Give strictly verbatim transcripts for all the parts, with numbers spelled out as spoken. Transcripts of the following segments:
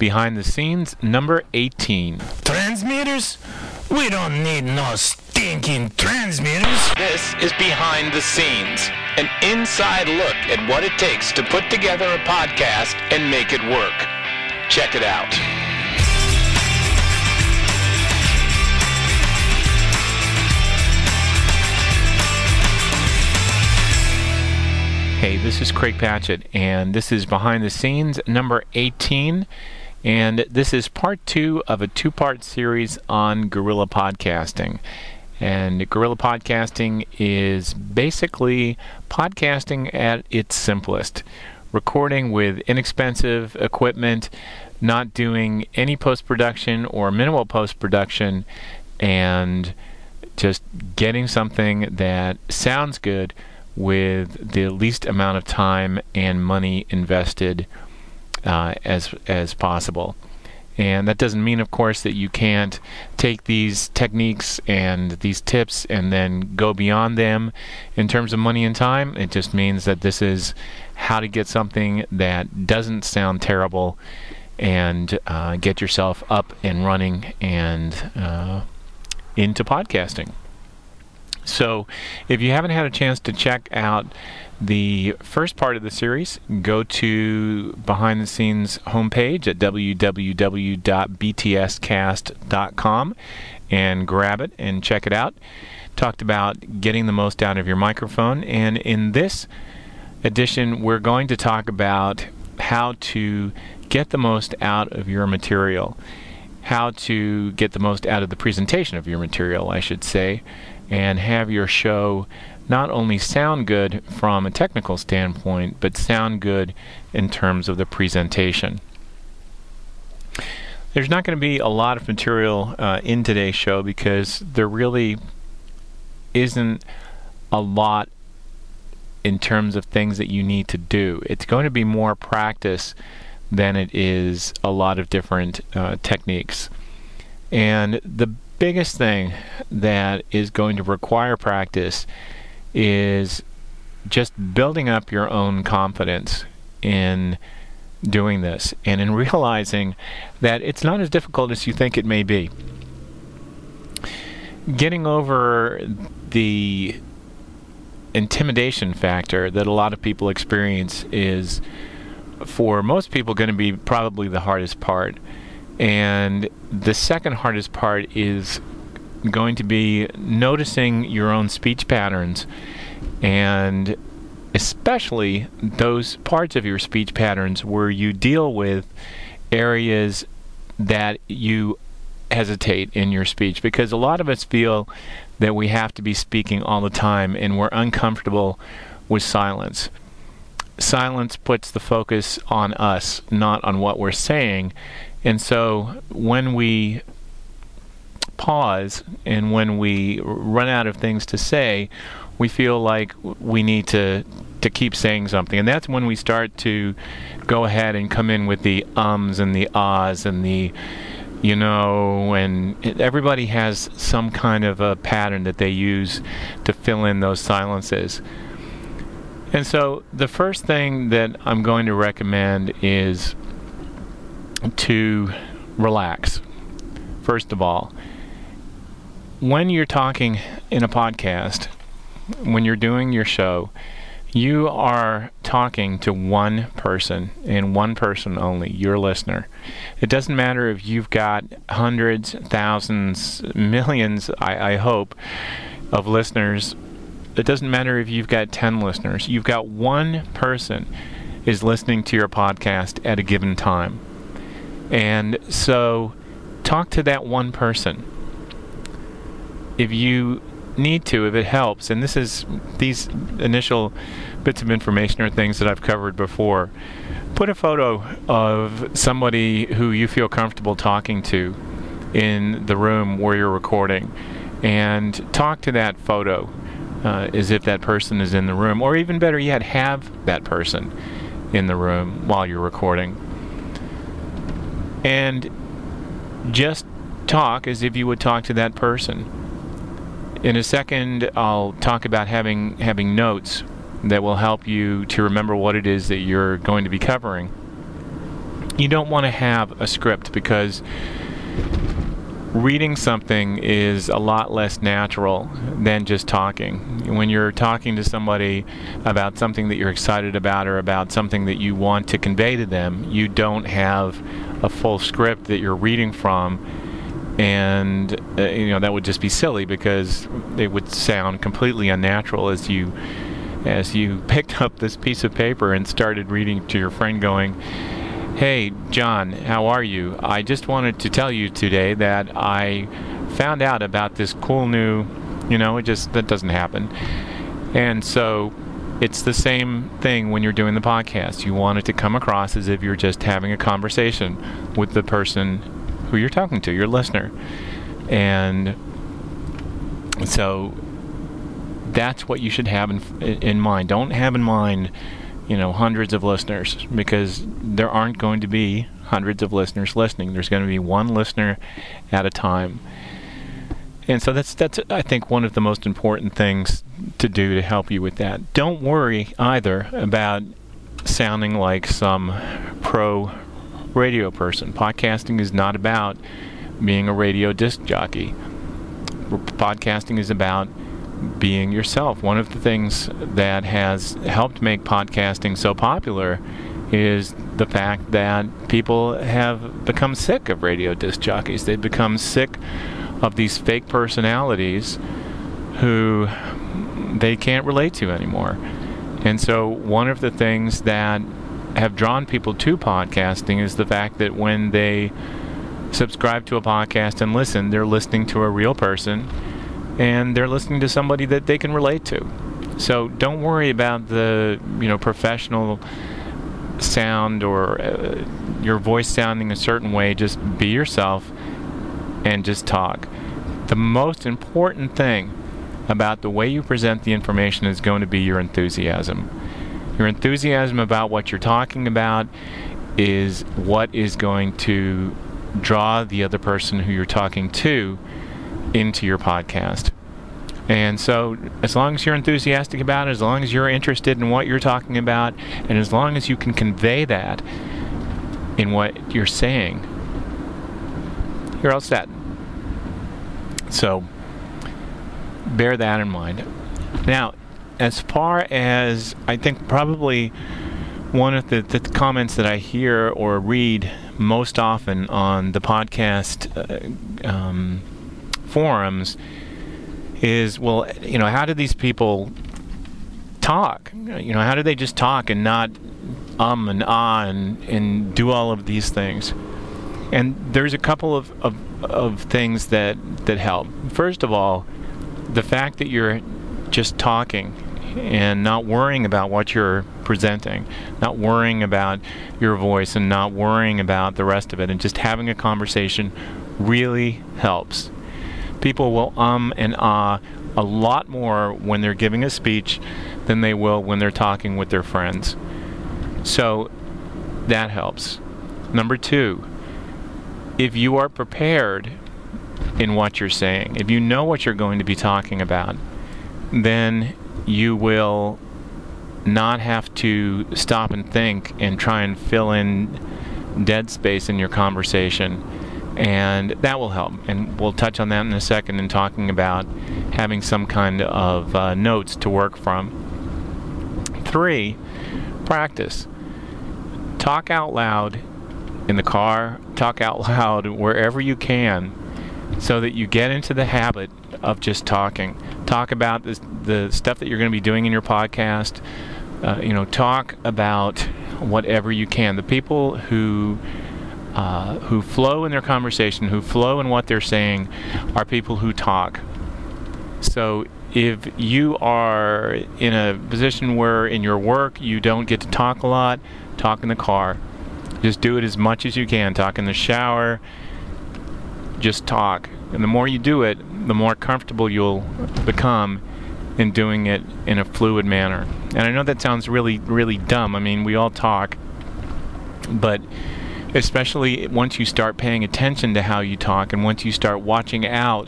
Behind the Scenes number eighteen. Transmitters? We don't need no stinking transmitters. This is Behind the Scenes, an inside look at what it takes to put together a podcast and make it work. Check it out. Hey, this is Craig Patchett, and this is Behind the Scenes number eighteen, and this is part two of a two-part series on guerrilla podcasting. And guerrilla podcasting is basically podcasting at its simplest. Recording with inexpensive equipment, not doing any post-production or minimal post-production, and just getting something that sounds good with the least amount of time and money invested uh, as as possible. And that doesn't mean, of course, that you can't take these techniques and these tips and then go beyond them in terms of money and time. It just means that this is how to get something that doesn't sound terrible and uh, get yourself up and running and uh, into podcasting. So if you haven't had a chance to check out the first part of the series, go to Behind the Scenes homepage at w w w dot b t s cast dot com and grab it and check it out. Talked about getting the most out of your microphone, and in this edition we're going to talk about how to get the most out of your material, how to get the most out of the presentation of your material, I should say, and have your show not only sound good from a technical standpoint, but sound good in terms of the presentation. There's not going to be a lot of material uh, in today's show because there really isn't a lot in terms of things that you need to do. It's going to be more practice than it is a lot of different uh, techniques. And the biggest thing that is going to require practice is just building up your own confidence in doing this and in realizing that it's not as difficult as you think it may be. Getting over the intimidation factor that a lot of people experience is, for most people, going to be probably the hardest part. And the second hardest part is going to be noticing your own speech patterns, and especially those parts of your speech patterns where you deal with areas that you hesitate in your speech, because a lot of us feel that we have to be speaking all the time and we're uncomfortable with silence. Silence puts the focus on us, not on what we're saying. And so when we pause and when we run out of things to say, we feel like we need to to keep saying something. And that's when we start to go ahead and come in with the ums and the ahs and the, you know, and everybody has some kind of a pattern that they use to fill in those silences. And so the first thing that I'm going to recommend is to relax. First of all, when you're talking in a podcast, when you're doing your show, you are talking to one person and one person only, your listener. It doesn't matter if you've got hundreds, thousands, millions, I, I hope, of listeners. It doesn't matter if you've got ten listeners. You've got one person is listening to your podcast at a given time. And so talk to that one person. If you need to, if it helps, and this is these initial bits of information are things that I've covered before, put a photo of somebody who you feel comfortable talking to in the room where you're recording, and talk to that photo uh, as if that person is in the room, or even better yet, have that person in the room while you're recording. And just talk as if you would talk to that person. In a second, I'll talk about having having notes that will help you to remember what it is that you're going to be covering. you don't want to have a script, because reading something is a lot less natural than just talking. When you're talking to somebody about something that you're excited about, or about something that you want to convey to them, you don't have a full script that you're reading from, and uh, you know that would just be silly, because it would sound completely unnatural as you as you picked up this piece of paper and started reading to your friend going, "Hey, John, how are you? I just wanted to tell you today that I found out about this cool new," you know, it just, that doesn't happen. And so it's the same thing when you're doing the podcast. You want it to come across as if you're just having a conversation with the person who you're talking to, your listener. And so that's what you should have in, in mind. Don't have in mind, you know, hundreds of listeners, because there aren't going to be hundreds of listeners listening. There's going to be one listener at a time. And so that's, that's I think, one of the most important things to do to help you with that. Don't worry either about sounding like some pro radio person. Podcasting is not about being a radio disc jockey. Podcasting is about being yourself. One of the things that has helped make podcasting so popular is the fact that people have become sick of radio disc jockeys. They've become sick of these fake personalities who they can't relate to anymore. And so one of the things that have drawn people to podcasting is the fact that when they subscribe to a podcast and listen, they're listening to a real person, and they're listening to somebody that they can relate to. So don't worry about the, you know, professional sound, or uh, your voice sounding a certain way. Just be yourself and just talk. The most important thing about the way you present the information is going to be your enthusiasm. Your enthusiasm about what you're talking about is what is going to draw the other person who you're talking to into your podcast. And so as long as you're enthusiastic about it, as long as you're interested in what you're talking about, and as long as you can convey that in what you're saying, you're all set. So bear that in mind. Now, as far as, I think probably one of the, the comments that I hear or read most often on the podcast uh, um, forums is, well, you know, how do these people talk? You know, how do they just talk and not um and ah and, and do all of these things? And there's a couple of, of, of things that, that help. First of all, the fact that you're just talking and not worrying about what you're presenting, not worrying about your voice, and not worrying about the rest of it, and just having a conversation really helps. People will um and ah a lot more when they're giving a speech than they will when they're talking with their friends. So that helps. Number two, if you are prepared in what you're saying, if you know what you're going to be talking about, then you will not have to stop and think and try and fill in dead space in your conversation. And that will help. And we'll touch on that in a second in talking about having some kind of uh, notes to work from. Three, practice. Talk out loud in the car, talk out loud wherever you can, so that you get into the habit of just talking. Talk about this, the stuff that you're going to be doing in your podcast. Uh, you know, talk about whatever you can. The people who uh, who flow in their conversation, who flow in what they're saying, are people who talk. So if you are in a position where in your work you don't get to talk a lot, talk in the car. Just do it as much as you can. Talk in the shower. Just talk. And the more you do it, the more comfortable you'll become in doing it in a fluid manner. And I know that sounds really, really dumb. I mean, we all talk. But especially once you start paying attention to how you talk, and once you start watching out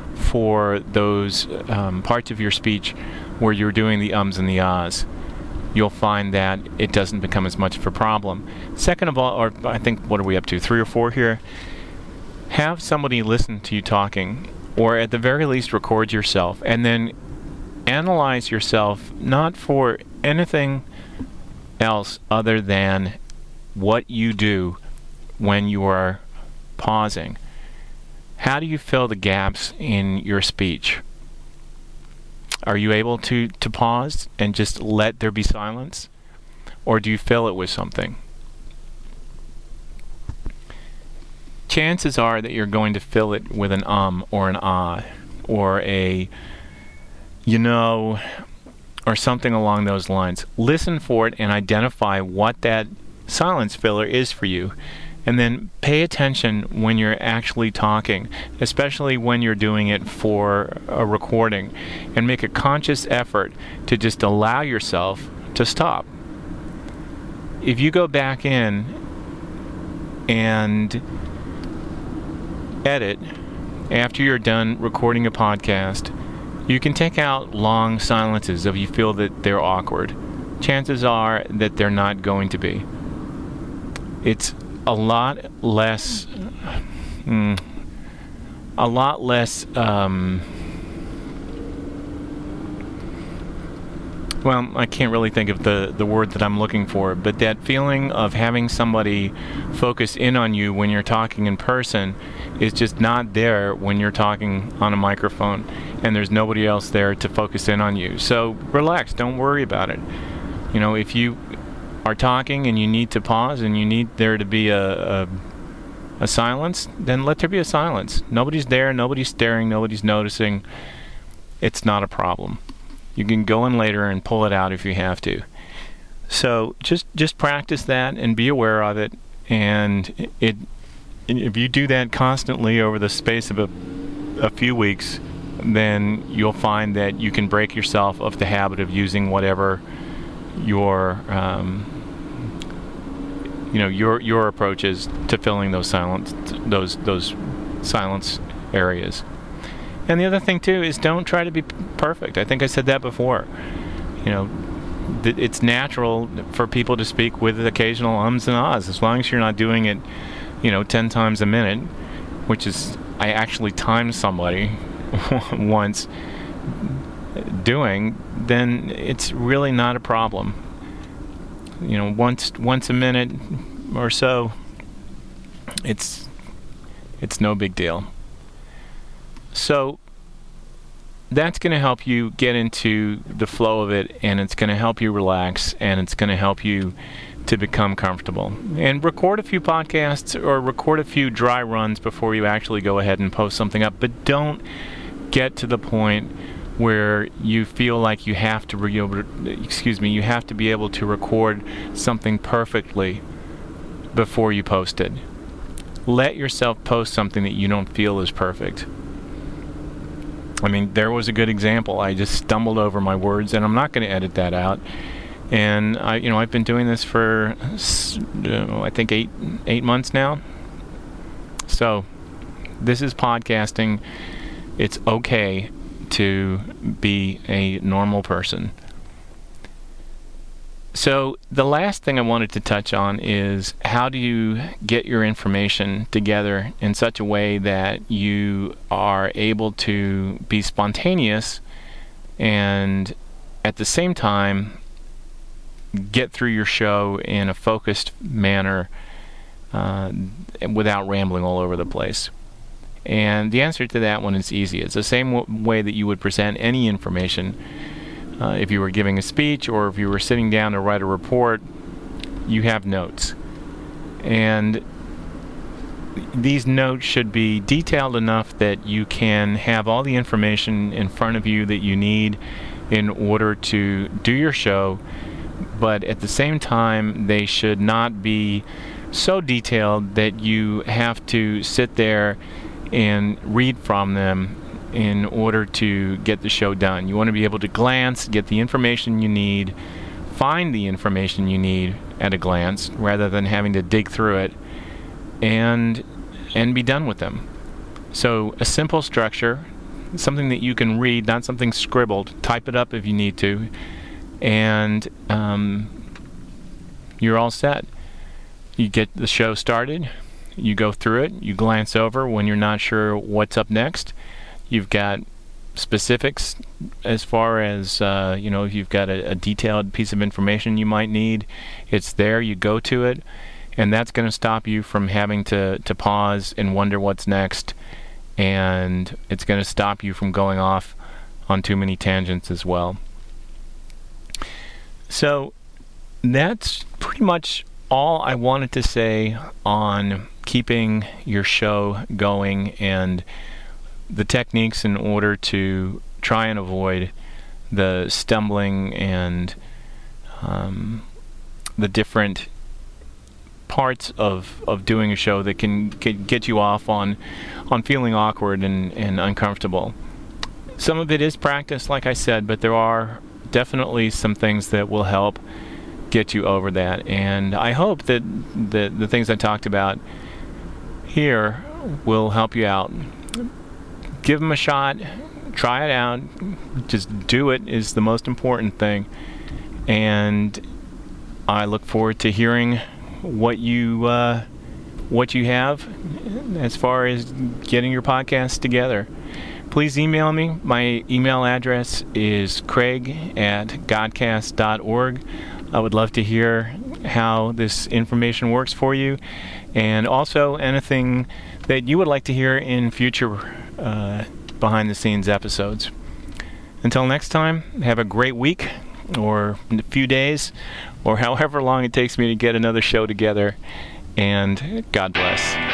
for those um, parts of your speech where you're doing the ums and the ahs, you'll find that it doesn't become as much of a problem. Second of all, or I think, what are we up to, three or four here? Have somebody listen to you talking, or at the very least record yourself, and then analyze yourself, not for anything else other than what you do when you are pausing. How do you fill the gaps in your speech? Are you able to, to pause and just let there be silence? Or do you fill it with something? Chances are that you're going to fill it with an um or an ah or a you know or something along those lines. Listen for it and identify what that silence filler is for you. And then pay attention when you're actually talking, especially when you're doing it for a recording, and make a conscious effort to just allow yourself to stop. If you go back in and edit after you're done recording a podcast, you can take out long silences if you feel that they're awkward. Chances are that they're not going to be. It's a lot less, mm, a lot less, um, well, I can't really think of the, the word that I'm looking for, but that feeling of having somebody focus in on you when you're talking in person is just not there when you're talking on a microphone and there's nobody else there to focus in on you. So relax, don't worry about it. You know, if you are talking and you need to pause and you need there to be a, a a silence, then let there be a silence. Nobody's there, nobody's staring, nobody's noticing. It's not a problem. You can go in later and pull it out if you have to. So just just practice that and be aware of it. And it if you do that constantly over the space of a, a few weeks, then you'll find that you can break yourself of the habit of using whatever your um, you know your your approach is to filling those silence those those silence areas. And the other thing too is don't try to be perfect. I think I said that before. You know, th- it's natural for people to speak with occasional ums and ahs, as long as you're not doing it, you know, ten times a minute, which is I actually timed somebody once doing, then it's really not a problem. You know, once once a minute or so, it's it's no big deal. So that's going to help you get into the flow of it, and it's going to help you relax, and it's going to help you to become comfortable. And record a few podcasts or record a few dry runs before you actually go ahead and post something up, but don't get to the point where you feel like you have to re- excuse me, you have to be able to record something perfectly before you post it. Let yourself post something that you don't feel is perfect. I mean, there was a good example. I just stumbled over my words, and I'm not going to edit that out. And I, you know, I've been doing this for, uh, I think eight eight months now. So, this is podcasting. It's okay to be a normal person. So the last thing I wanted to touch on is how do you get your information together in such a way that you are able to be spontaneous and at the same time get through your show in a focused manner uh, without rambling all over the place. And the answer to that one is easy. It's the same w- way that you would present any information. Uh, if you were giving a speech or if you were sitting down to write a report, you have notes. And these notes should be detailed enough that you can have all the information in front of you that you need in order to do your show, but at the same time, they should not be so detailed that you have to sit there and read from them in order to get the show done. You want to be able to glance, get the information you need, find the information you need at a glance, rather than having to dig through it, and and be done with them. So a simple structure, something that you can read, not something scribbled. Type it up if you need to. and um, you're all set. You get the show started, you go through it, you glance over when you're not sure what's up next. You've got specifics as far as, uh, you know, if you've got a, a detailed piece of information you might need, it's there, you go to it, and that's going to stop you from having to, to pause and wonder what's next, and it's going to stop you from going off on too many tangents as well. So that's pretty much all I wanted to say on keeping your show going and the techniques in order to try and avoid the stumbling and um, the different parts of, of doing a show that can get, get you off on on feeling awkward and, and uncomfortable. Some of it is practice, like I said, but there are definitely some things that will help get you over that. And I hope that the, the things I talked about here will help you out. Give them a shot, try it out, just do it is the most important thing. And I look forward to hearing what you uh, what you have as far as getting your podcast together. Please email me. My email address is craig at godcast dot org. I would love to hear how this information works for you, and also anything that you would like to hear in future uh, behind-the-scenes episodes. Until next time, have a great week, or a few days, or however long it takes me to get another show together, and God bless.